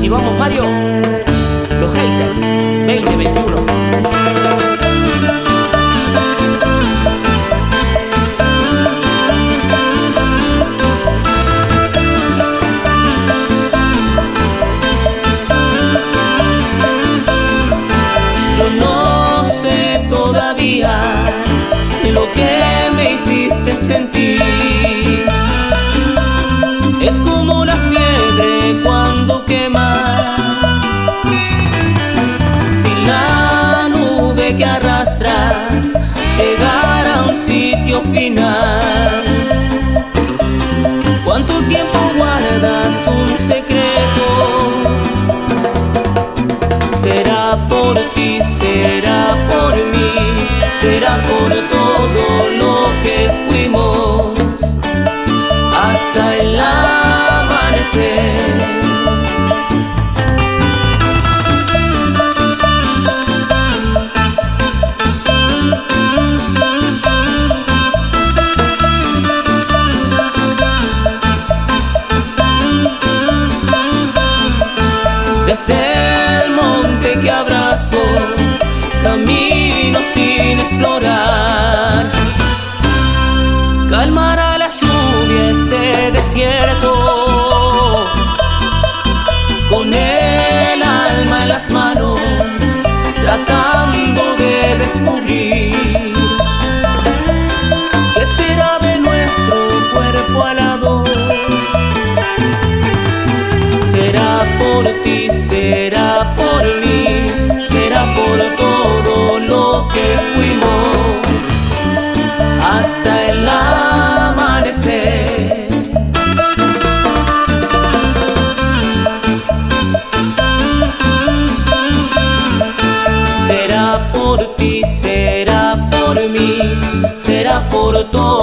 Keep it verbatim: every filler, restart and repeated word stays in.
Y vamos, Mario, los Hazers veinte veintiuno. Yo no sé todavía lo que me hiciste sentir. Es como una fiebre cuando quema. Si la nube que arrastras llegara a un sitio final, ¿cuánto tiempo guardas un secreto? Será por ti, será por mí, será por todo lo que fuimos hasta el amanecer. Desde el monte que abrazo, camino sin explorar. Calmará la lluvia este desierto. Con el alma en las manos, tratando de descubrir qué será de nuestro cuerpo alado. Será por ti, será por mí, será por todo lo que fuimos hasta el amanecer. Será por ti, será por mí, será por todo